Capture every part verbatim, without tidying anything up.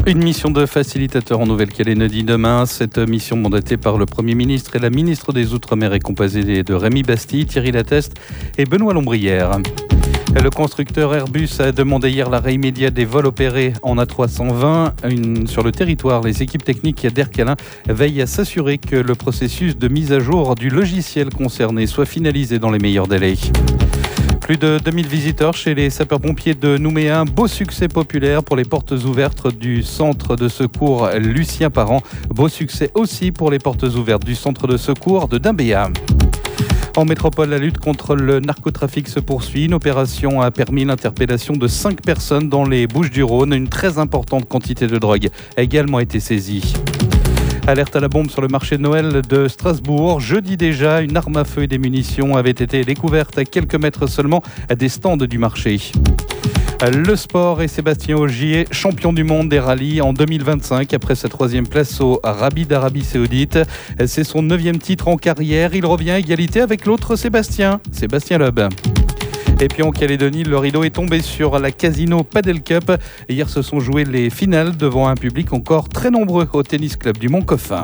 Une mission de facilitateur en Nouvelle-Calédonie demain. Cette mission mandatée par le Premier ministre et la ministre des Outre-mer est composée de Rémi Bastille, Thierry Lateste et Benoît Lombrière. Le constructeur Airbus a demandé hier l'arrêt immédiat des vols opérés en A trois cent vingt. Une, sur le territoire, les équipes techniques d'Air Calin veillent à s'assurer que le processus de mise à jour du logiciel concerné soit finalisé dans les meilleurs délais. Plus de deux mille visiteurs chez les sapeurs-pompiers de Nouméa. Un beau succès populaire pour les portes ouvertes du centre de secours Lucien Parent. Beau succès aussi pour les portes ouvertes du centre de secours de Dimbéa. En métropole, la lutte contre le narcotrafic se poursuit. Une opération a permis l'interpellation de cinq personnes dans les Bouches-du-Rhône. Une très importante quantité de drogue a également été saisie. Alerte à la bombe sur le marché de Noël de Strasbourg. Jeudi déjà, une arme à feu et des munitions avaient été découvertes à quelques mètres seulement des stands du marché. Le sport et Sébastien Ogier, champion du monde des rallyes en deux mille vingt-cinq, après sa troisième place au Rallye d'Arabie Saoudite. C'est son neuvième titre en carrière. Il revient à égalité avec l'autre Sébastien, Sébastien Loeb. Et puis en Calédonie, le rideau est tombé sur la Casino Padel Cup. Hier se sont jouées les finales devant un public encore très nombreux au tennis club du Mont-Coffin.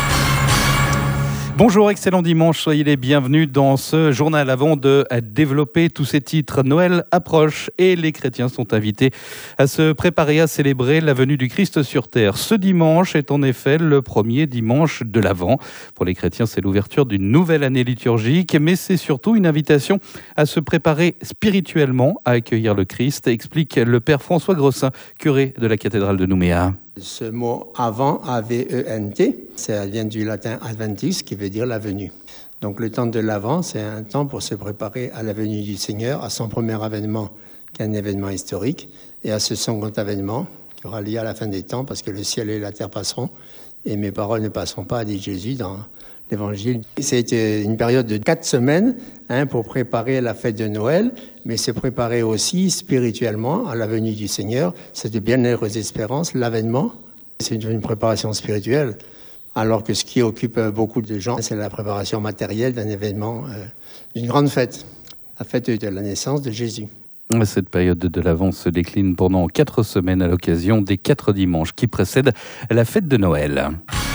Bonjour, excellent dimanche, soyez les bienvenus dans ce journal. Avant de développer tous ces titres, Noël approche et les chrétiens sont invités à se préparer à célébrer la venue du Christ sur terre. Ce dimanche est en effet le premier dimanche de l'Avent. Pour les chrétiens, c'est l'ouverture d'une nouvelle année liturgique, mais c'est surtout une invitation à se préparer spirituellement à accueillir le Christ, explique le père François Grossin, curé de la cathédrale de Nouméa. Ce mot « avant », A V E N T, ça vient du latin « adventis » qui veut dire « la venue ». Donc le temps de l'Avent, c'est un temps pour se préparer à la venue du Seigneur, à son premier avènement, qui est un événement historique, et à ce second avènement, qui aura lieu à la fin des temps, parce que le ciel et la terre passeront, et mes paroles ne passeront pas, dit Jésus dans l'Évangile. C'est une période de quatre semaines hein, pour préparer la fête de Noël, mais se préparer aussi spirituellement à la venue du Seigneur. C'est de bienheureuses espérances, l'avènement. C'est une préparation spirituelle, alors que ce qui occupe beaucoup de gens, c'est la préparation matérielle d'un événement, euh, d'une grande fête, la fête de la naissance de Jésus. Cette période de l'Avent se décline pendant quatre semaines à l'occasion des quatre dimanches qui précèdent la fête de Noël.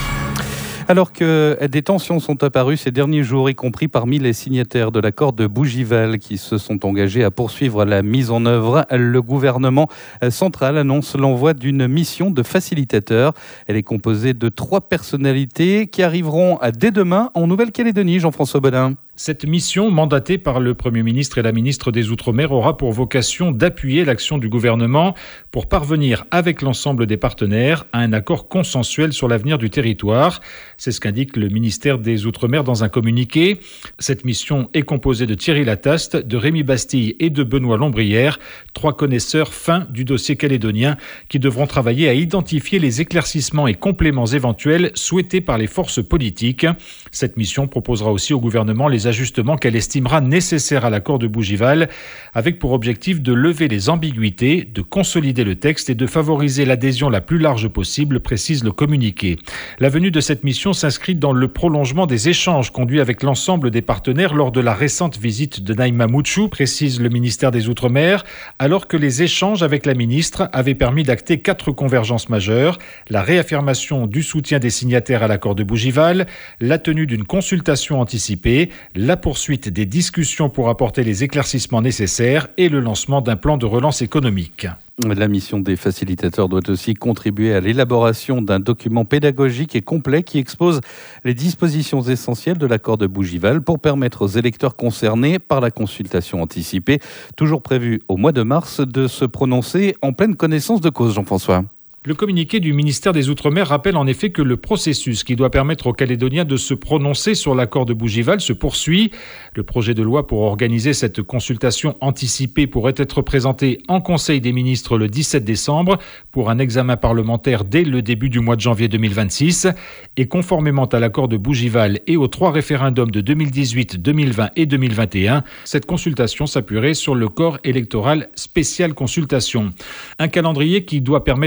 Alors que des tensions sont apparues ces derniers jours, y compris parmi les signataires de l'accord de Bougival qui se sont engagés à poursuivre la mise en œuvre, le gouvernement central annonce l'envoi d'une mission de facilitateur. Elle est composée de trois personnalités qui arriveront dès demain en Nouvelle-Calédonie. Jean-François Bodin. Cette mission, mandatée par le Premier ministre et la ministre des Outre-mer, aura pour vocation d'appuyer l'action du gouvernement pour parvenir, avec l'ensemble des partenaires, à un accord consensuel sur l'avenir du territoire. C'est ce qu'indique le ministère des Outre-mer dans un communiqué. Cette mission est composée de Thierry Lateste, de Rémi Bastille et de Benoît Lombrière, trois connaisseurs fins du dossier calédonien qui devront travailler à identifier les éclaircissements et compléments éventuels souhaités par les forces politiques. Cette mission proposera aussi au gouvernement les ajustements qu'elle estimera nécessaires à l'accord de Bougival, avec pour objectif de lever les ambiguïtés, de consolider le texte et de favoriser l'adhésion la plus large possible, précise le communiqué. La venue de cette mission s'inscrit dans le prolongement des échanges conduits avec l'ensemble des partenaires lors de la récente visite de Naïma Mouchou, précise le ministère des Outre-mer, alors que les échanges avec la ministre avaient permis d'acter quatre convergences majeures: la réaffirmation du soutien des signataires à l'accord de Bougival, la tenue d'une consultation anticipée, la poursuite des discussions pour apporter les éclaircissements nécessaires et le lancement d'un plan de relance économique. La mission des facilitateurs doit aussi contribuer à l'élaboration d'un document pédagogique et complet qui expose les dispositions essentielles de l'accord de Bougival pour permettre aux électeurs concernés par la consultation anticipée, toujours prévue au mois de mars, de se prononcer en pleine connaissance de cause. Jean-François. Le communiqué du ministère des Outre-mer rappelle en effet que le processus qui doit permettre aux Calédoniens de se prononcer sur l'accord de Bougival se poursuit. Le projet de loi pour organiser cette consultation anticipée pourrait être présenté en Conseil des ministres le dix-sept décembre pour un examen parlementaire dès le début du mois de janvier deux mille vingt-six. Et conformément à l'accord de Bougival et aux trois référendums de deux mille dix-huit, deux mille vingt et deux mille vingt et un, cette consultation s'appuierait sur le corps électoral spécial consultation. Un calendrier qui doit permettre au gouvernement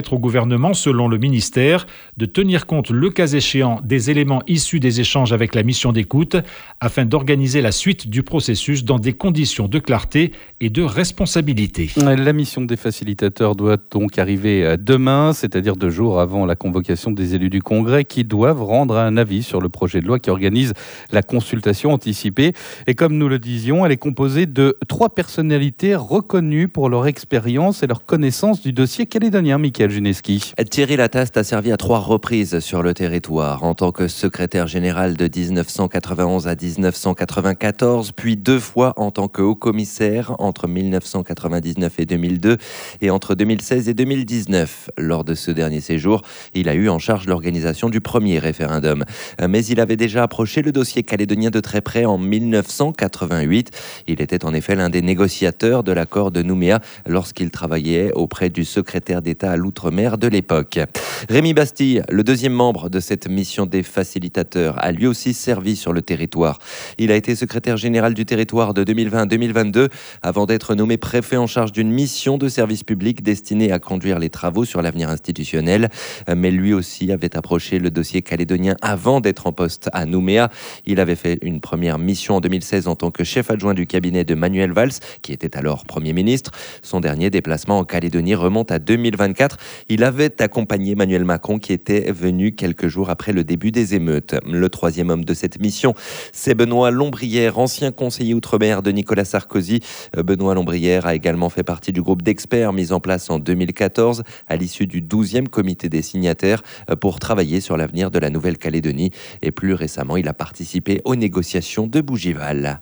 gouvernement, selon le ministère, de tenir compte, le cas échéant, des éléments issus des échanges avec la mission d'écoute afin d'organiser la suite du processus dans des conditions de clarté et de responsabilité. La mission des facilitateurs doit donc arriver demain, c'est-à-dire deux jours avant la convocation des élus du Congrès qui doivent rendre un avis sur le projet de loi qui organise la consultation anticipée. Et comme nous le disions, elle est composée de trois personnalités reconnues pour leur expérience et leur connaissance du dossier calédonien. Michael Juneski. Thierry Lataste a servi à trois reprises sur le territoire en tant que secrétaire général de dix-neuf cent quatre-vingt-onze à dix-neuf cent quatre-vingt-quatorze, puis deux fois en tant que haut-commissaire entre mille neuf cent quatre-vingt-dix-neuf et deux mille deux et entre deux mille seize et deux mille dix-neuf. Lors de ce dernier séjour, il a eu en charge l'organisation du premier référendum. Mais il avait déjà approché le dossier calédonien de très près en mille neuf cent quatre-vingt-huit. Il était en effet l'un des négociateurs de l'accord de Nouméa lorsqu'il travaillait auprès du secrétaire d'État à l'outre-mer de l'époque. Rémi Bastille, le deuxième membre de cette mission des facilitateurs, a lui aussi servi sur le territoire. Il a été secrétaire général du territoire de deux mille vingt à deux mille vingt-deux avant d'être nommé préfet en charge d'une mission de service public destinée à conduire les travaux sur l'avenir institutionnel. Mais lui aussi avait approché le dossier calédonien avant d'être en poste à Nouméa. Il avait fait une première mission en deux mille seize en tant que chef adjoint du cabinet de Manuel Valls, qui était alors Premier ministre. Son dernier déplacement en Calédonie remonte à deux mille vingt-quatre. Il avait accompagné Emmanuel Macron qui était venu quelques jours après le début des émeutes. Le troisième homme de cette mission, c'est Benoît Lombrière, ancien conseiller outre-mer de Nicolas Sarkozy. Benoît Lombrière a également fait partie du groupe d'experts mis en place en deux mille quatorze à l'issue du douzième comité des signataires pour travailler sur l'avenir de la Nouvelle-Calédonie. Et plus récemment, il a participé aux négociations de Bougival.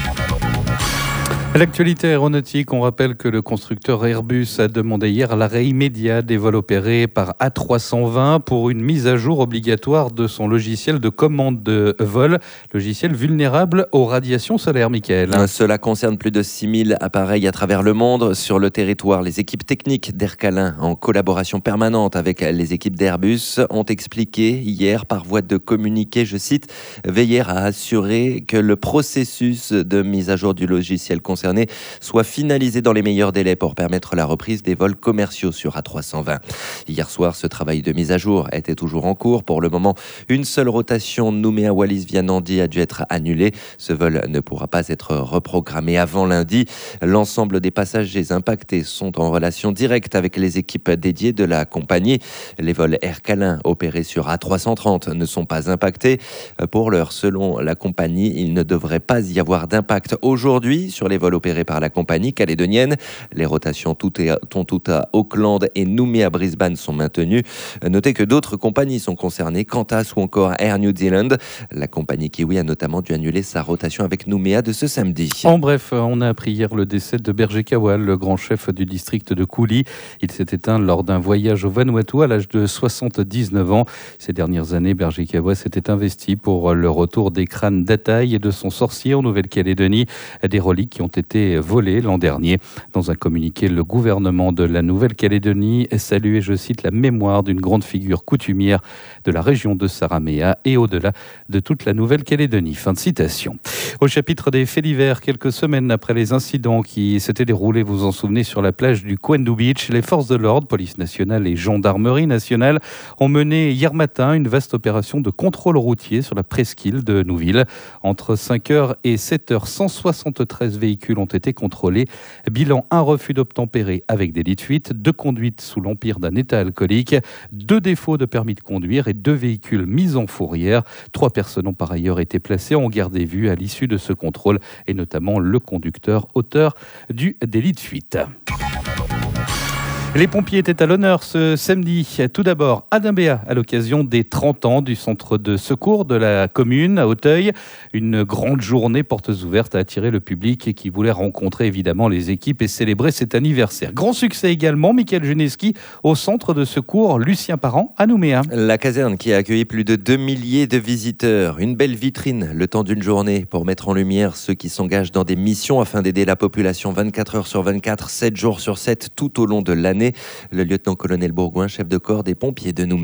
À l'actualité aéronautique, on rappelle que le constructeur Airbus a demandé hier l'arrêt immédiat des vols opérés par A trois cent vingt pour une mise à jour obligatoire de son logiciel de commande de vol, logiciel vulnérable aux radiations solaires, Michael. Cela concerne plus de six mille appareils à travers le monde. Sur le territoire, les équipes techniques d'Aircalin, en collaboration permanente avec les équipes d'Airbus, ont expliqué hier par voie de communiqué, je cite, « veiller à assurer que le processus de mise à jour du logiciel concerné soit finalisé dans les meilleurs délais pour permettre la reprise des vols commerciaux sur A trois cent vingt. Hier soir, ce travail de mise à jour était toujours en cours. Pour le moment, une seule rotation Nouméa-Wallis via Nandi a dû être annulée. Ce vol ne pourra pas être reprogrammé avant lundi. L'ensemble des passagers impactés sont en relation directe avec les équipes dédiées de la compagnie. Les vols Aircalin opérés sur A trois cent trente ne sont pas impactés. Pour l'heure, selon la compagnie, il ne devrait pas y avoir d'impact aujourd'hui sur les vols opérés par la compagnie calédonienne. Les rotations Tontouta, Auckland et Nouméa-Brisbane sont maintenues. Notez que d'autres compagnies sont concernées, Qantas ou encore Air New Zealand. La compagnie Kiwi a notamment dû annuler sa rotation avec Nouméa de ce samedi. En bref, on a appris hier le décès de Berger Kawal, le grand chef du district de Kouli. Il s'est éteint lors d'un voyage au Vanuatu à l'âge de soixante-dix-neuf ans. Ces dernières années, Berger Kawal s'était investi pour le retour des crânes d'Ataï et de son sorcier en Nouvelle-Calédonie, des reliques qui ont été volées l'an dernier. Dans un communiqué, le gouvernement de la Nouvelle-Calédonie saluait, je cite, la mémoire d'une grande figure coutumière de la région de Saramea et au-delà de toute la Nouvelle-Calédonie. Fin de citation. Au chapitre des faits divers, quelques semaines après les incidents qui s'étaient déroulés, vous vous en souvenez, sur la plage du Quendu Beach, les forces de l'ordre, police nationale et gendarmerie nationale, ont mené hier matin une vaste opération de contrôle routier sur la presqu'île de Nouville. Entre cinq heures et sept heures, cent soixante-treize véhicules ont été contrôlés. Bilan, un refus d'obtempérer avec délit de fuite, deux conduites sous l'empire d'un état alcoolique, deux défauts de permis de conduire et deux véhicules mis en fourrière. Trois personnes ont par ailleurs été placées en garde à vue à l'issue de ce contrôle et notamment le conducteur auteur du délit de fuite. Les pompiers étaient à l'honneur ce samedi. Tout d'abord, à Dimbéa, à l'occasion des trente ans du centre de secours de la commune à Auteuil. Une grande journée portes ouvertes a attiré le public et qui voulait rencontrer évidemment les équipes et célébrer cet anniversaire. Grand succès également, Michael Juneski, au centre de secours Lucien Parent à Nouméa. La caserne qui a accueilli plus de deux milliers de visiteurs. Une belle vitrine le temps d'une journée pour mettre en lumière ceux qui s'engagent dans des missions afin d'aider la population vingt-quatre heures sur vingt-quatre, sept jours sur sept tout au long de l'année. Le lieutenant-colonel Bourgoin, chef de corps des pompiers de Nouméa.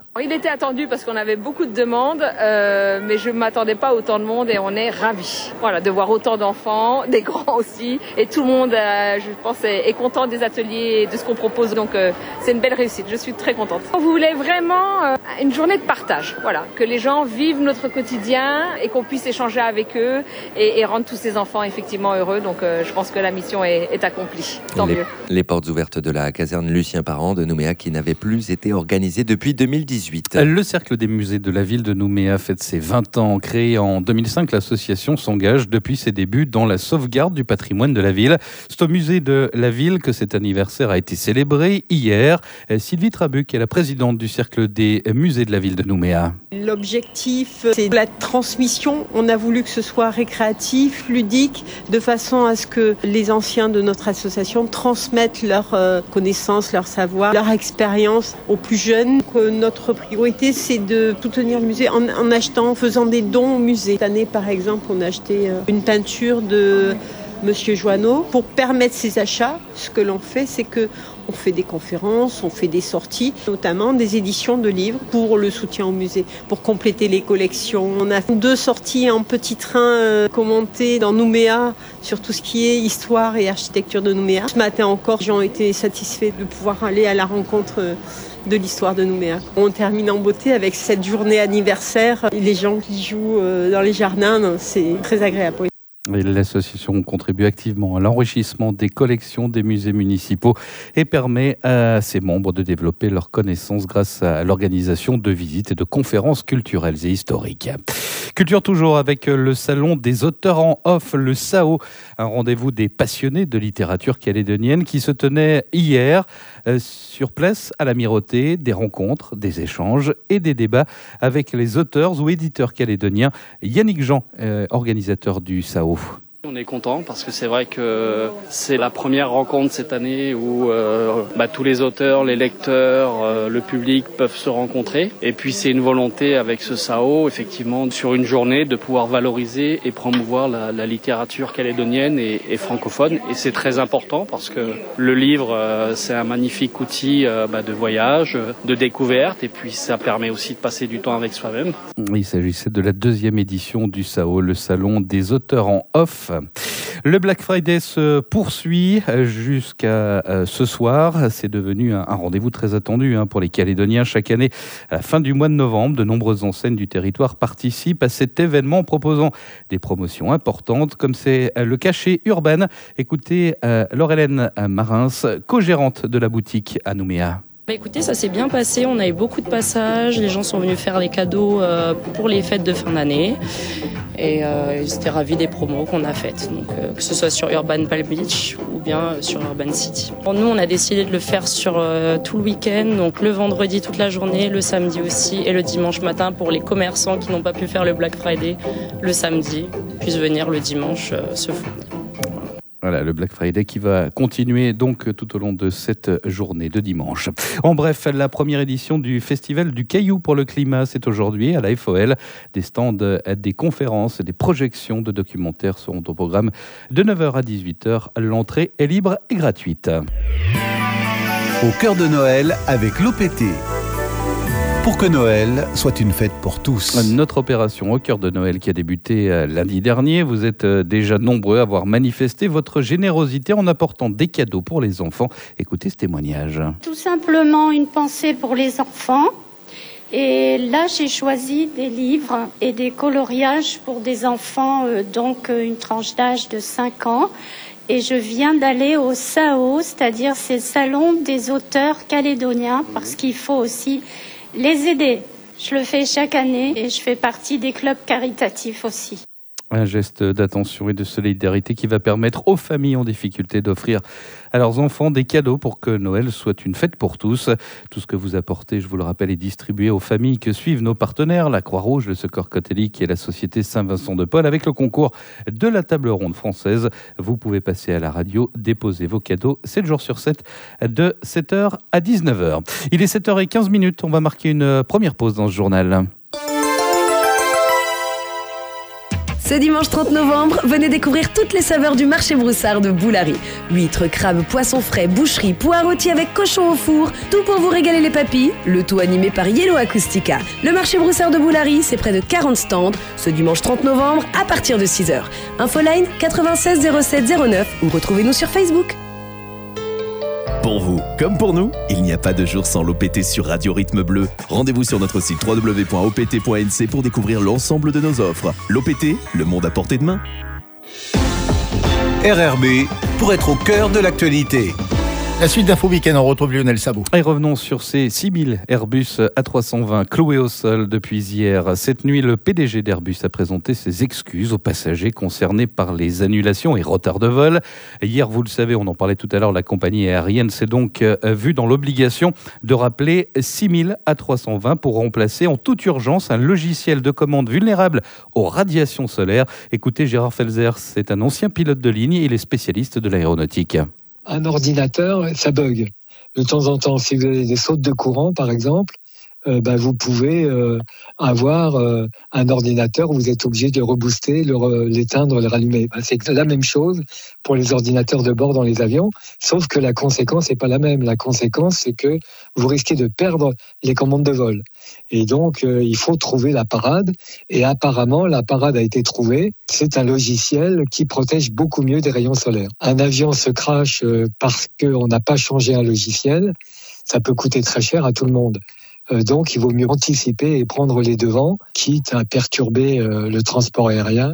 Il était attendu parce qu'on avait beaucoup de demandes, euh, mais je ne m'attendais pas à autant de monde et on est ravis. Voilà, de voir autant d'enfants, des grands aussi, et tout le monde, euh, je pense, est, est content des ateliers et de ce qu'on propose. Donc euh, c'est une belle réussite, je suis très contente. On voulait vraiment euh, une journée de partage, voilà, que les gens vivent notre quotidien et qu'on puisse échanger avec eux et, et rendre tous ces enfants effectivement heureux. Donc euh, je pense que la mission est, est accomplie. Tant les, mieux. Les portes ouvertes de la caserne Lucien Parent de Nouméa qui n'avait plus été organisée depuis deux mille dix-huit. Le Cercle des musées de la ville de Nouméa fête ses vingt ans. Créé en deux mille cinq, l'association s'engage depuis ses débuts dans la sauvegarde du patrimoine de la ville. C'est au musée de la ville que cet anniversaire a été célébré hier. Sylvie Trabuc est la présidente du Cercle des musées de la ville de Nouméa. L'objectif, c'est la transmission. On a voulu que ce soit récréatif, ludique, de façon à ce que les anciens de notre association transmettent leurs euh, connaissances, leur savoir, leur expérience aux plus jeunes. Que notre priorité, c'est de soutenir le musée en, en achetant, en faisant des dons au musée. Cette année, par exemple, on a acheté euh, une peinture de Monsieur Joanneau. Pour permettre ces achats, ce que l'on fait, c'est que on fait des conférences, on fait des sorties, notamment des éditions de livres pour le soutien au musée, pour compléter les collections. On a deux sorties en petit train euh, commentées dans Nouméa sur tout ce qui est histoire et architecture de Nouméa. Ce matin encore, les gens ont été satisfaits de pouvoir aller à la rencontre euh, de l'histoire de Nouméa. On termine en beauté avec cette journée anniversaire. Les gens qui jouent euh, dans les jardins, c'est très agréable. Et l'association contribue activement à l'enrichissement des collections des musées municipaux et permet à ses membres de développer leurs connaissances grâce à l'organisation de visites et de conférences culturelles et historiques. Culture toujours avec le Salon des auteurs en off, le S A O, un rendez-vous des passionnés de littérature calédonienne qui se tenait hier euh, sur place à l'Amirauté. Des rencontres, des échanges et des débats avec les auteurs ou éditeurs calédoniens. Yannick Jean, euh, organisateur du S A O. On est content parce que c'est vrai que c'est la première rencontre cette année où euh, bah, tous les auteurs, les lecteurs, euh, le public peuvent se rencontrer. Et puis c'est une volonté avec ce S A O, effectivement, sur une journée de pouvoir valoriser et promouvoir la, la littérature calédonienne et, et francophone. Et c'est très important parce que le livre, euh, c'est un magnifique outil euh, bah, de voyage, de découverte, et puis ça permet aussi de passer du temps avec soi-même. Il s'agissait de la deuxième édition du S A O, le Salon des auteurs en off. Le Black Friday se poursuit jusqu'à ce soir. C'est devenu un rendez-vous très attendu pour les Calédoniens. Chaque année, à la fin du mois de novembre, de nombreuses enseignes du territoire participent à cet événement en proposant des promotions importantes, comme c'est le cas chez Urban. Écoutez Laure-Hélène Marins, co-gérante de la boutique à Nouméa. Bah écoutez, ça s'est bien passé, on a eu beaucoup de passages, les gens sont venus faire les cadeaux euh, pour les fêtes de fin d'année et euh, ils étaient ravis des promos qu'on a faites, donc, euh, que ce soit sur Urban Palm Beach ou bien sur Urban City. Pour nous, on a décidé de le faire sur euh, tout le week-end, donc le vendredi toute la journée, le samedi aussi et le dimanche matin pour les commerçants qui n'ont pas pu faire le Black Friday le samedi, puissent venir le dimanche euh, se fournir. Voilà, le Black Friday qui va continuer donc tout au long de cette journée de dimanche. En bref, la première édition du Festival du Caillou pour le climat, c'est aujourd'hui à la F O L. Des stands, des conférences et des projections de documentaires seront au programme de neuf heures à dix-huit heures. L'entrée est libre et gratuite. Au cœur de Noël avec l'O P T. Pour que Noël soit une fête pour tous. Notre opération au cœur de Noël qui a débuté lundi dernier. Vous êtes déjà nombreux à avoir manifesté votre générosité en apportant des cadeaux pour les enfants. Écoutez ce témoignage. Tout simplement une pensée pour les enfants. Et là, j'ai choisi des livres et des coloriages pour des enfants, euh, donc une tranche d'âge de cinq ans. Et je viens d'aller au S A O, c'est-à-dire c'est le Salon des auteurs calédoniens, parce qu'il faut aussi les aider. Je le fais chaque année et je fais partie des clubs caritatifs aussi. Un geste d'attention et de solidarité qui va permettre aux familles en difficulté d'offrir à leurs enfants des cadeaux pour que Noël soit une fête pour tous. Tout ce que vous apportez, je vous le rappelle, est distribué aux familles que suivent nos partenaires, la Croix-Rouge, le Secours catholique et la Société Saint-Vincent de Paul, avec le concours de la Table Ronde française. Vous pouvez passer à la radio, déposer vos cadeaux sept jours sur sept, de sept heures à dix-neuf heures. Il est sept heures quinze, on va marquer une première pause dans ce journal. Ce dimanche trente novembre, venez découvrir toutes les saveurs du marché Broussard de Boulary. Huîtres, crabes, poissons frais, boucherie, pois rôtis avec cochon au four, tout pour vous régaler les papilles, le tout animé par Yellow Acoustica. Le marché Broussard de Boulary, c'est près de quarante stands, ce dimanche trente novembre à partir de six heures. Infoline quatre-vingt-seize zéro sept zéro neuf ou retrouvez-nous sur Facebook. Pour vous, comme pour nous, il n'y a pas de jour sans l'O P T sur Radio Rythme Bleu. Rendez-vous sur notre site w w w point o p t point n c pour découvrir l'ensemble de nos offres. L'O P T, le monde à portée de main. R R B, pour être au cœur de l'actualité. La suite d'Info Week-end, on retrouve Lionel Sabot. Et revenons sur ces six mille Airbus A trois cent vingt cloués au sol depuis hier. Cette nuit, le P D G d'Airbus a présenté ses excuses aux passagers concernés par les annulations et retards de vol. Hier, vous le savez, on en parlait tout à l'heure, la compagnie aérienne s'est donc vue dans l'obligation de rappeler six mille A trois cent vingt pour remplacer en toute urgence un logiciel de commande vulnérable aux radiations solaires. Écoutez, Gérard Felzer, c'est un ancien pilote de ligne, il est spécialiste de l'aéronautique. Un ordinateur, ça bug. De temps en temps, si vous avez des sautes de courant, par exemple, euh, bah, vous pouvez euh, avoir euh, un ordinateur où vous êtes obligé de le rebooster, le re- l'éteindre, le rallumer. Bah, c'est la même chose pour les ordinateurs de bord dans les avions, sauf que la conséquence n'est pas la même. La conséquence, c'est que vous risquez de perdre les commandes de vol. Et donc, euh, il faut trouver la parade. Et apparemment, la parade a été trouvée. C'est un logiciel qui protège beaucoup mieux des rayons solaires. Un avion se crache euh, parce qu'on n'a pas changé un logiciel. Ça peut coûter très cher à tout le monde. Euh, donc, il vaut mieux anticiper et prendre les devants, quitte à perturber euh, le transport aérien.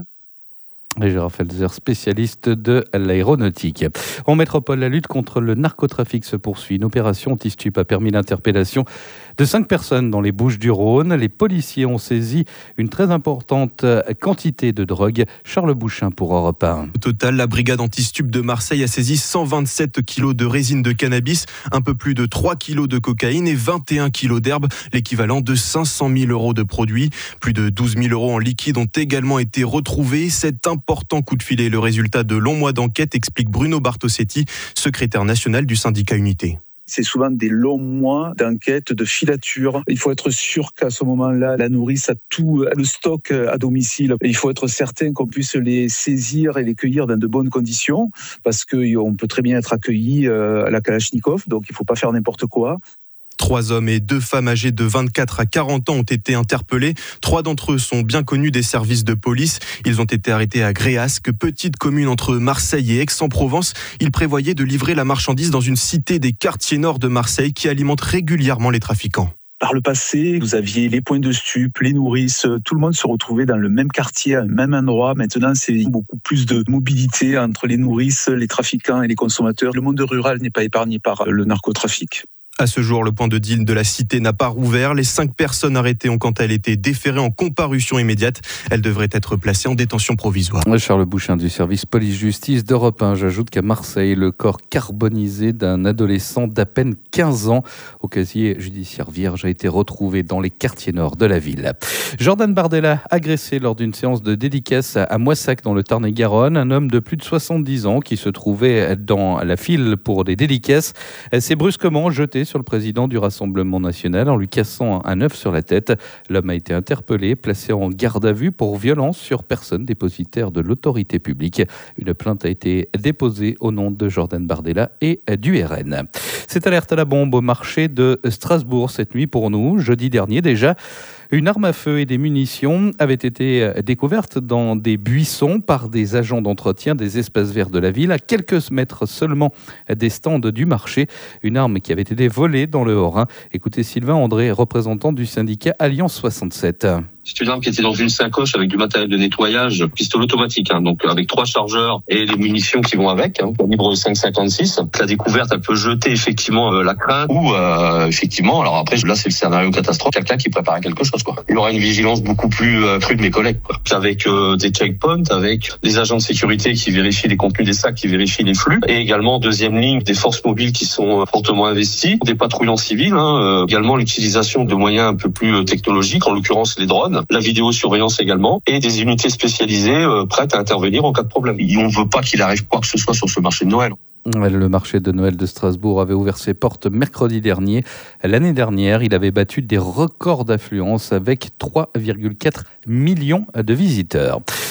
Et Gérard Felzer, spécialiste de l'aéronautique. En métropole, la lutte contre le narcotrafic se poursuit. Une opération anti-stup a permis l'interpellation de cinq personnes dans les Bouches-du-Rhône. Les policiers ont saisi une très importante quantité de drogue. Charles Bouchin pour Europe un. Au total, la brigade anti-stup de Marseille a saisi cent vingt-sept kilos de résine de cannabis, un peu plus de trois kilos de cocaïne et vingt et un kilos d'herbe, l'équivalent de cinq cent mille euros de produits. Plus de douze mille euros en liquide ont également été retrouvés. Cet important coup de filet est le résultat de longs mois d'enquête, explique Bruno Bartosetti, secrétaire national du syndicat Unité. C'est souvent des longs mois d'enquête, de filature. Il faut être sûr qu'à ce moment-là, la nourrice a tout le stock à domicile. Il faut être certain qu'on puisse les saisir et les cueillir dans de bonnes conditions, parce qu'on peut très bien être accueilli à la Kalachnikov, donc il ne faut pas faire n'importe quoi. Trois hommes et deux femmes âgées de vingt-quatre à quarante ans ont été interpellés. Trois d'entre eux sont bien connus des services de police. Ils ont été arrêtés à Gréasque, petite commune entre Marseille et Aix-en-Provence. Ils prévoyaient de livrer la marchandise dans une cité des quartiers nord de Marseille qui alimente régulièrement les trafiquants. Par le passé, vous aviez les points de stup, les nourrices, tout le monde se retrouvait dans le même quartier, au même endroit. Maintenant, c'est beaucoup plus de mobilité entre les nourrices, les trafiquants et les consommateurs. Le monde rural n'est pas épargné par le narcotrafic. À ce jour, le point de deal de la cité n'a pas rouvert. Les cinq personnes arrêtées ont quant à elles été déférées en comparution immédiate. Elles devraient être placées en détention provisoire. Charles Bouchin du service police-justice d'Europe un. J'ajoute qu'à Marseille, le corps carbonisé d'un adolescent d'à peine quinze ans au casier judiciaire vierge a été retrouvé dans les quartiers nord de la ville. Jordan Bardella, agressé lors d'une séance de dédicace à Moissac dans le Tarn-et-Garonne. Un homme de plus de soixante-dix ans qui se trouvait dans la file pour des dédicaces s'est brusquement jeté sur le président du Rassemblement national en lui cassant un œuf sur la tête. L'homme a été interpellé, placé en garde à vue pour violence sur personne dépositaire de l'autorité publique. Une plainte a été déposée au nom de Jordan Bardella et du R N. Cette alerte à la bombe au marché de Strasbourg cette nuit pour nous. Jeudi dernier déjà, une arme à feu et des munitions avaient été découvertes dans des buissons par des agents d'entretien des espaces verts de la ville, à quelques mètres seulement des stands du marché. Une arme qui avait été volée dans le Haut-Rhin. Écoutez Sylvain André, représentant du syndicat Alliance soixante-sept. C'est une arme qui était dans une sacoche avec du matériel de nettoyage, pistolet automatique, hein, donc avec trois chargeurs et les munitions qui vont avec, hein, calibre cinq cinquante-six. La découverte, elle peut jeter effectivement euh, la crainte ou euh, effectivement, alors après là c'est le scénario catastrophe, quelqu'un qui préparait quelque chose, quoi. Il y aura une vigilance beaucoup plus euh, crue de mes collègues, quoi. Avec euh, des checkpoints, avec des agents de sécurité qui vérifient les contenus des sacs, qui vérifient les flux, et également deuxième ligne des forces mobiles qui sont euh, fortement investies, des patrouillants civils, hein, euh, également l'utilisation de moyens un peu plus euh, technologiques, en l'occurrence les drones. La vidéosurveillance également, et des unités spécialisées euh, prêtes à intervenir en cas de problème. On ne veut pas qu'il arrive quoi que ce soit sur ce marché de Noël. Le marché de Noël de Strasbourg avait ouvert ses portes mercredi dernier. L'année dernière, il avait battu des records d'affluence avec trois virgule quatre millions de visiteurs.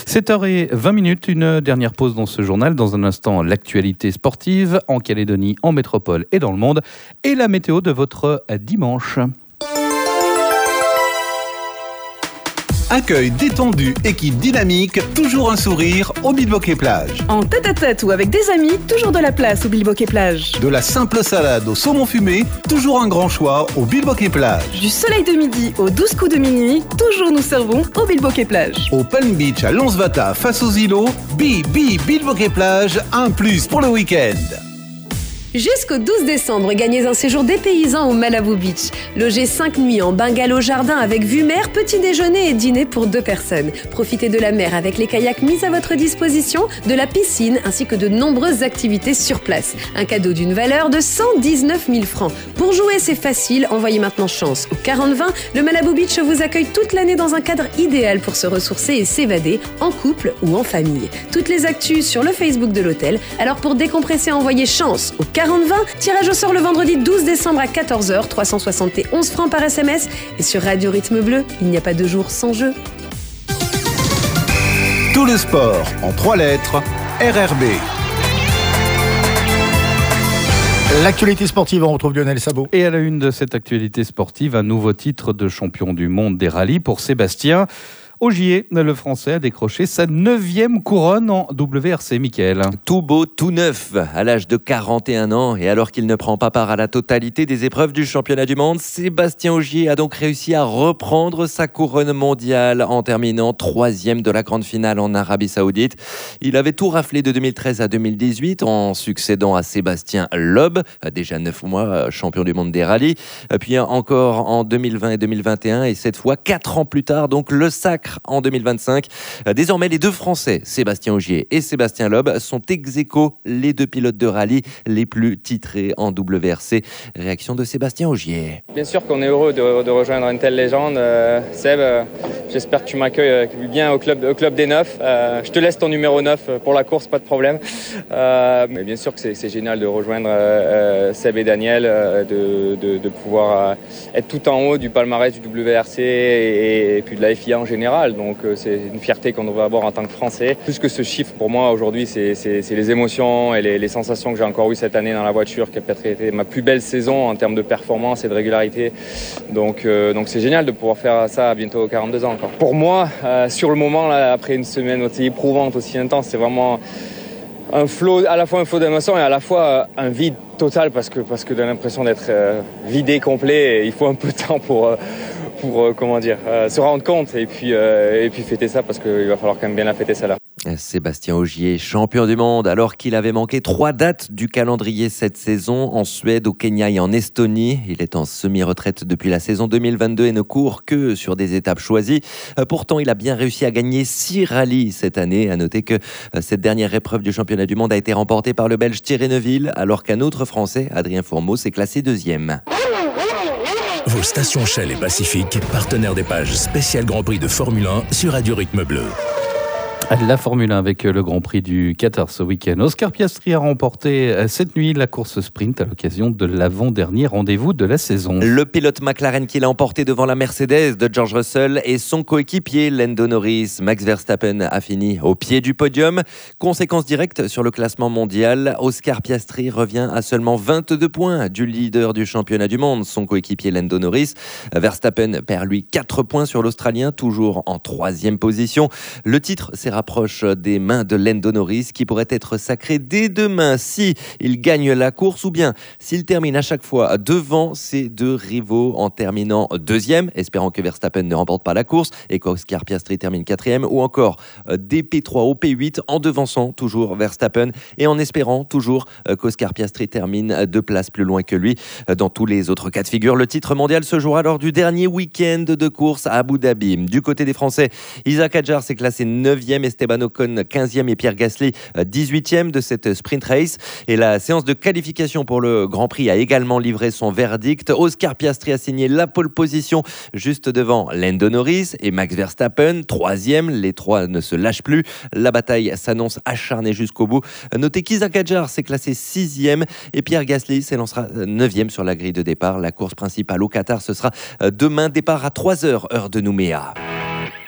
sept heures vingt minutes, une dernière pause dans ce journal. Dans un instant, l'actualité sportive en Calédonie, en métropole et dans le monde. Et la météo de votre dimanche. Accueil détendu, équipe dynamique, toujours un sourire au Bilboquet Plage. En tête-à-tête ou avec des amis, toujours de la place au Bilboquet Plage. De la simple salade au saumon fumé, toujours un grand choix au Bilboquet Plage. Du soleil de midi aux douze coups de minuit, toujours nous servons au Bilboquet Plage. Au Palm Beach à Lonsvata face aux îlots, Bi Bi Bilboquet Plage, un plus pour le week-end. Jusqu'au douze décembre, gagnez un séjour dépaysant au Malibu Beach. Logez cinq nuits en bungalow jardin avec vue mer, petit déjeuner et dîner pour deux personnes. Profitez de la mer avec les kayaks mis à votre disposition, de la piscine ainsi que de nombreuses activités sur place. Un cadeau d'une valeur de cent dix-neuf mille francs. Pour jouer, c'est facile, envoyez maintenant chance au quarante vingt. Le Malibu Beach vous accueille toute l'année dans un cadre idéal pour se ressourcer et s'évader, en couple ou en famille. Toutes les actus sur le Facebook de l'hôtel. Alors pour décompresser, envoyez chance au quarante vingt, tirage au sort le vendredi douze décembre à quatorze heures, trois cent soixante et onze francs par S M S. Et sur Radio Rythme Bleu, il n'y a pas de jour sans jeu. Tout le sport en trois lettres, R R B. L'actualité sportive, on retrouve Lionel Sabot. Et à la une de cette actualité sportive, un nouveau titre de champion du monde des rallyes pour Sébastien Ogier. Le Français a décroché sa neuvième couronne en W R C, Mickaël. Tout beau, tout neuf, à l'âge de quarante et un ans, et alors qu'il ne prend pas part à la totalité des épreuves du championnat du monde, Sébastien Ogier a donc réussi à reprendre sa couronne mondiale en terminant troisième de la grande finale en Arabie Saoudite. Il avait tout raflé de deux mille treize à deux mille dix-huit en succédant à Sébastien Loeb, déjà neuf mois champion du monde des rallyes, puis encore en deux mille vingt et deux mille vingt et un, et cette fois quatre ans plus tard, donc le sacre en deux mille vingt-cinq. Désormais, les deux Français, Sébastien Ogier et Sébastien Loeb, sont ex aequo les deux pilotes de rallye les plus titrés en W R C. Réaction de Sébastien Ogier. Bien sûr qu'on est heureux de, de rejoindre une telle légende. Euh, Seb, euh, j'espère que tu m'accueilles bien au club, au club des neuf. Euh, je te laisse ton numéro neuf pour la course, pas de problème. Euh, mais bien sûr que c'est, c'est génial de rejoindre euh, Seb et Daniel, euh, de, de, de pouvoir euh, être tout en haut du palmarès du W R C et, et puis de la F I A en général. Donc euh, c'est une fierté qu'on devrait avoir en tant que Français. Plus que ce chiffre, pour moi aujourd'hui, c'est, c'est, c'est les émotions et les, les sensations que j'ai encore eues cette année dans la voiture, qui a peut-être été ma plus belle saison en termes de performance et de régularité. Donc, euh, donc c'est génial de pouvoir faire ça à bientôt quarante-deux ans encore. Pour moi, euh, sur le moment, là, après une semaine aussi éprouvante, aussi intense, c'est vraiment un flot, à la fois un flot d'émotions et à la fois un vide total parce que, parce que j'ai l'impression d'être euh, vidé complet et il faut un peu de temps pour... Euh, pour euh, comment dire, euh, se rendre compte et puis, euh, et puis fêter ça parce qu'il va falloir quand même bien la fêter celle-là. Sébastien Ogier, champion du monde, alors qu'il avait manqué trois dates du calendrier cette saison, en Suède, au Kenya et en Estonie. Il est en semi-retraite depuis la saison deux mille vingt-deux et ne court que sur des étapes choisies. Pourtant, il a bien réussi à gagner six rallyes cette année. À noter que cette dernière épreuve du championnat du monde a été remportée par le Belge Thierry Neuville, alors qu'un autre Français, Adrien Fourmeau, s'est classé deuxième. Vos stations Shell et Pacifique, partenaires des pages spéciales Grand Prix de Formule un sur Radio Rythme Bleu. La Formule un avec le Grand Prix du Qatar ce week-end. Oscar Piastri a remporté cette nuit la course sprint à l'occasion de l'avant-dernier rendez-vous de la saison. Le pilote McLaren qui l'a emporté devant la Mercedes de George Russell et son coéquipier Lando Norris. Max Verstappen a fini au pied du podium. Conséquence directe sur le classement mondial, Oscar Piastri revient à seulement vingt-deux points du leader du championnat du monde, son coéquipier Lando Norris. Verstappen perd lui quatre points sur l'Australien, toujours en troisième position. Le titre s'est rapproche des mains de Lando Norris qui pourrait être sacré dès demain si il gagne la course ou bien s'il termine à chaque fois devant ses deux rivaux en terminant deuxième, espérant que Verstappen ne remporte pas la course et qu'Oscar Piastri termine quatrième, ou encore des P trois au P huit en devançant toujours Verstappen et en espérant toujours qu'Oscar Piastri termine deux places plus loin que lui. Dans tous les autres cas de figure, le titre mondial se jouera lors du dernier week-end de course à Abu Dhabi. Du côté des Français, Isaac Hadjar s'est classé neuvième, Esteban Ocon quinzième et Pierre Gasly dix-huitième de cette sprint race. Et la séance de qualification pour le Grand Prix a également livré son verdict. Oscar Piastri a signé la pole position juste devant Lando Norris et Max Verstappen troisième. Les trois ne se lâchent plus. La bataille s'annonce acharnée jusqu'au bout. Notez qu'Isaac Hadjar s'est classé sixième et Pierre Gasly s'élancera neuvième sur la grille de départ. La course principale au Qatar, ce sera demain, départ à trois heures heure de Nouméa.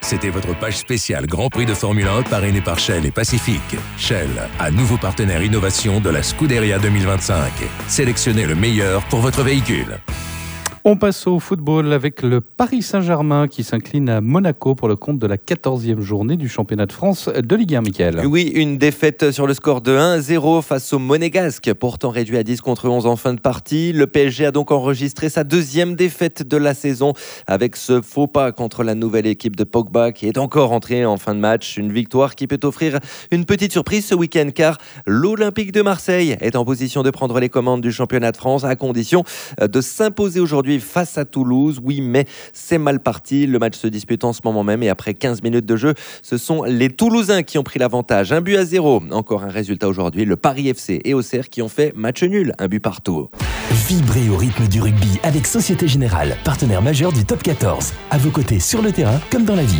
C'était votre page spéciale Grand Prix de Formule un parrainée par Shell et Pacific. Shell, à nouveau partenaire innovation de la Scuderia deux mille vingt-cinq. Sélectionnez le meilleur pour votre véhicule. On passe au football avec le Paris Saint-Germain qui s'incline à Monaco pour le compte de la quatorzième journée du championnat de France de Ligue un, Mickaël. Oui, une défaite sur le score de un à zéro face au Monégasque, pourtant réduit à dix contre onze en fin de partie. Le P S G a donc enregistré sa deuxième défaite de la saison avec ce faux pas contre la nouvelle équipe de Pogba qui est encore entrée en fin de match. Une victoire qui peut offrir une petite surprise ce week-end car l'Olympique de Marseille est en position de prendre les commandes du championnat de France à condition de s'imposer aujourd'hui face à Toulouse. Oui, mais c'est mal parti. Le match se dispute en ce moment même et après quinze minutes de jeu, ce sont les Toulousains qui ont pris l'avantage. Un but à zéro. Encore un résultat aujourd'hui. Le Paris F C et Auxerre qui ont fait match nul. Un but partout. Vibrez au rythme du rugby avec Société Générale, partenaire majeur du Top quatorze. À vos côtés sur le terrain comme dans la vie.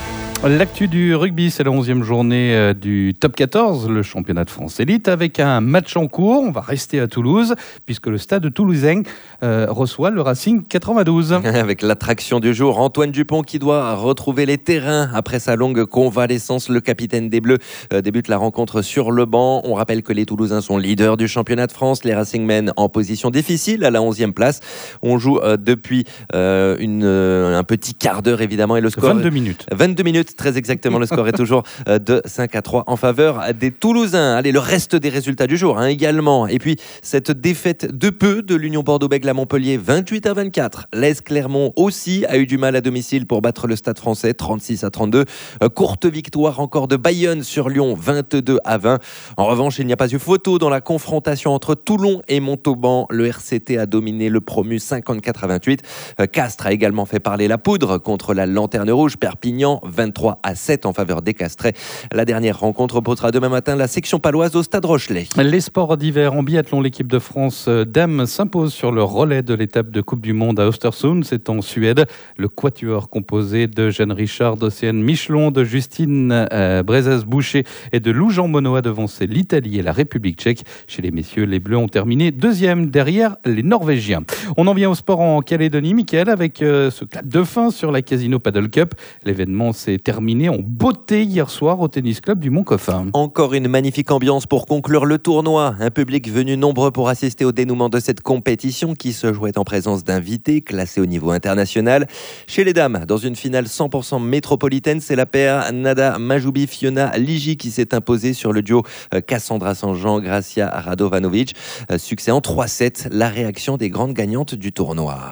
L'actu du rugby, c'est la onzième journée du Top quatorze, le championnat de France élite, avec un match en cours. On va rester à Toulouse, puisque le stade toulousain euh, reçoit le Racing quatre-vingt-douze. Avec l'attraction du jour, Antoine Dupont qui doit retrouver les terrains après sa longue convalescence. Le capitaine des Bleus euh, débute la rencontre sur le banc. On rappelle que les Toulousains sont leaders du championnat de France. Les Racingmen en position difficile à la onzième place. On joue euh, depuis euh, une, euh, un petit quart d'heure évidemment. Et le score vingt-deux minutes. vingt-deux minutes. Très exactement, le score est toujours de cinq à trois en faveur des Toulousains. Allez, le reste des résultats du jour hein, également. Et puis, cette défaite de peu de l'Union Bordeaux-Bègles à Montpellier, vingt-huit à vingt-quatre. L'A S Clermont aussi a eu du mal à domicile pour battre le Stade français, trente-six à trente-deux. Courte victoire encore de Bayonne sur Lyon, vingt-deux à vingt. En revanche, il n'y a pas eu photo dans la confrontation entre Toulon et Montauban. Le R C T a dominé le promu cinquante-quatre à vingt-huit. Castres a également fait parler la poudre contre la Lanterne Rouge. Perpignan, vingt-trois à sept en faveur des Castrés. La dernière rencontre opposera demain matin la section paloise au Stade Rochelet. Les sports d'hiver en biathlon, l'équipe de France dames s'impose sur le relais de l'étape de Coupe du Monde à Östersund, c'est en Suède. Le quatuor composé de Jeanne Richard, d'Océane Michelon, de Justine euh, Brezaz-Boucher et de Lou Jean Monod a devancé l'Italie et la République tchèque. Chez les messieurs, les Bleus ont terminé deuxième derrière les Norvégiens. On en vient au sport en Calédonie, Mickaël, avec euh, ce clap de fin sur la Casino Paddle Cup. L'événement s'est terminé en beauté hier soir au tennis club du Mont-Coffin. Encore une magnifique ambiance pour conclure le tournoi. Un public venu nombreux pour assister au dénouement de cette compétition qui se jouait en présence d'invités classés au niveau international. Chez les dames, dans une finale cent pour cent métropolitaine, c'est la paire Nada Majoubi-Fiona Ligi qui s'est imposée sur le duo Cassandra Sanjean-Gracia Radovanovic. Succès en trois sept, la réaction des grandes gagnantes du tournoi.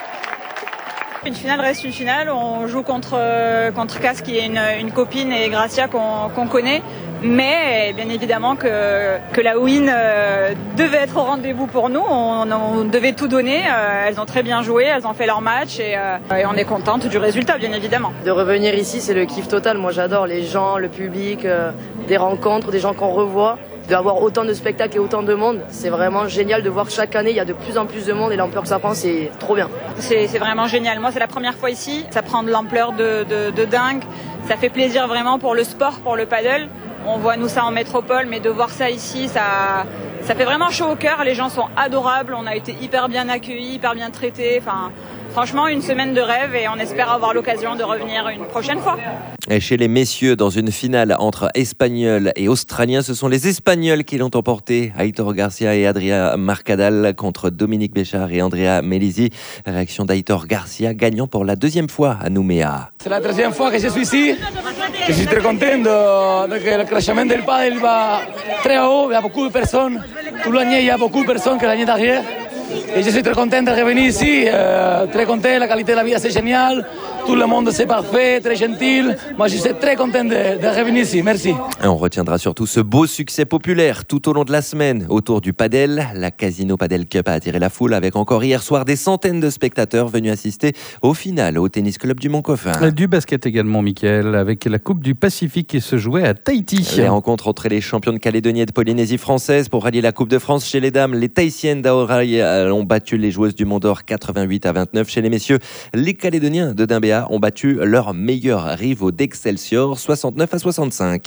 Une finale reste une finale, on joue contre, contre Cass qui est une, une copine et Gracia qu'on, qu'on connaît, mais bien évidemment que, que la win euh, devait être au rendez-vous pour nous, on, on devait tout donner, euh, elles ont très bien joué, elles ont fait leur match et, euh, et on est contente du résultat bien évidemment. De revenir ici c'est le kiff total, moi j'adore les gens, le public, euh, des rencontres, des gens qu'on revoit. D'avoir autant de spectacles et autant de monde, c'est vraiment génial de voir que chaque année il y a de plus en plus de monde et l'ampleur que ça prend, c'est trop bien. C'est, c'est vraiment génial. Moi c'est la première fois ici, ça prend de l'ampleur de, de, de dingue, ça fait plaisir vraiment pour le sport, pour le paddle. On voit nous ça en métropole, mais de voir ça ici, ça, ça fait vraiment chaud au cœur. Les gens sont adorables, on a été hyper bien accueillis, hyper bien traités. Enfin, franchement, une semaine de rêve et on espère avoir l'occasion de revenir une prochaine fois. Et chez les messieurs, dans une finale entre Espagnols et Australiens, ce sont les Espagnols qui l'ont emporté. Aitor Garcia et Adria Marcadal contre Dominique Béchard et Andrea Melisi. Réaction d'Aitor Garcia, gagnant pour la deuxième fois à Nouméa. C'est la troisième fois que je suis ici. Je suis très content de, de que le classement del paddle va très haut. Il y a beaucoup de personnes. Tout l'année, il y a beaucoup de personnes qui l'année derrière. Et je suis très content de revenir ici, euh, très content, la qualité de la vie c'est génial, tout le monde c'est parfait, très gentil. Moi je suis très content de, de revenir ici, merci. Et on retiendra surtout ce beau succès populaire tout au long de la semaine autour du padel. La Casino Padel Cup a attiré la foule avec encore hier soir des centaines de spectateurs venus assister au final au tennis club du Mont-Coffin. Du basket également, Mickaël, avec la Coupe du Pacifique qui se jouait à Tahiti. Les rencontres entre les champions de Calédonie et de Polynésie française pour rallier la Coupe de France chez les dames. Les Tahitiennes d'Aorai ont battu les joueuses du Mont-d'Or quatre-vingt-huit à vingt-neuf. Chez les messieurs, les Calédoniens de Dimbéa ont battu leurs meilleurs rivaux d'Excelsior soixante-neuf à soixante-cinq.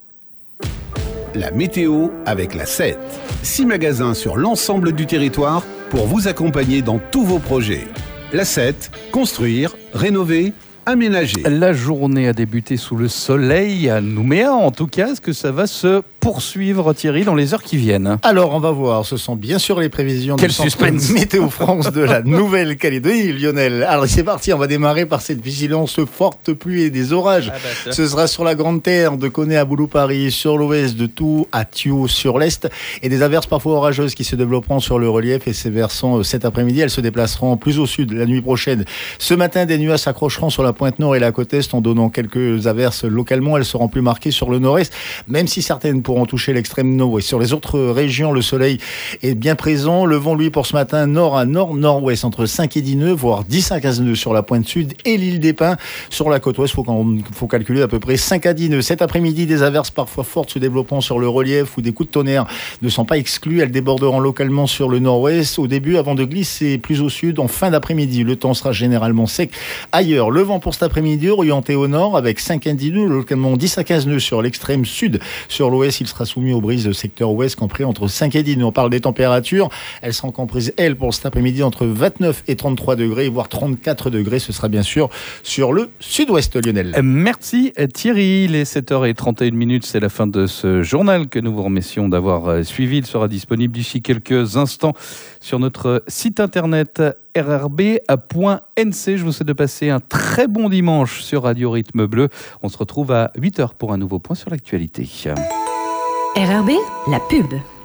La météo avec la sept. Six magasins sur l'ensemble du territoire pour vous accompagner dans tous vos projets. La sept, construire, rénover, aménagé. La journée a débuté sous le soleil à Nouméa. En tout cas, est-ce que ça va se poursuivre, Thierry, dans les heures qui viennent? Alors, on va voir. Ce sont bien sûr les prévisions Quel du Centre suspense. Météo France de la Nouvelle-Calédonie, Lionel. Alors, c'est parti. On va démarrer par cette vigilance forte pluie et des orages. Ah bah, Ce sera sur la Grande Terre de Coné à Boulou-Paris, sur l'ouest de Tout à Thio sur l'est, et des averses parfois orageuses qui se développeront sur le relief et ces versants euh, cet après-midi. Elles se déplaceront plus au sud la nuit prochaine. Ce matin, des nuages s'accrocheront sur la pointe nord et la côte est en donnant quelques averses localement. Elles seront plus marquées sur le nord-est, même si certaines pourront toucher l'extrême nord. Et sur les autres régions, le soleil est bien présent. Le vent, lui, pour ce matin, nord à nord-nord-ouest, entre cinq et dix nœuds, voire dix à quinze nœuds sur la pointe sud et l'île des Pins. Sur la côte ouest, il faut, faut calculer à peu près cinq à dix nœuds. Cet après-midi, des averses parfois fortes se développeront sur le relief, où des coups de tonnerre ne sont pas exclus. Elles déborderont localement sur le nord-ouest au début, avant de glisser plus au sud en fin d'après-midi. Le temps sera généralement sec ailleurs. Le vent pour cet après-midi, orienté au nord, avec cinq à dix nœuds, localement dix à quinze nœuds sur l'extrême sud. Sur l'ouest, il sera soumis aux brises de secteur ouest compris entre cinq et dix nœuds. On parle des températures. Elles seront comprises, elles, pour cet après-midi, entre vingt-neuf et trente-trois degrés, voire trente-quatre degrés. Ce sera bien sûr sur le sud-ouest, Lionel. Merci Thierry. Il est sept heures trente et une minutes. C'est la fin de ce journal que nous vous remercions d'avoir suivi. Il sera disponible d'ici quelques instants sur notre site internet r r b point n c. Je vous souhaite de passer un très bon dimanche sur Radio Rythme Bleu. On se retrouve à huit heures pour un nouveau point sur l'actualité. R R B, la pub.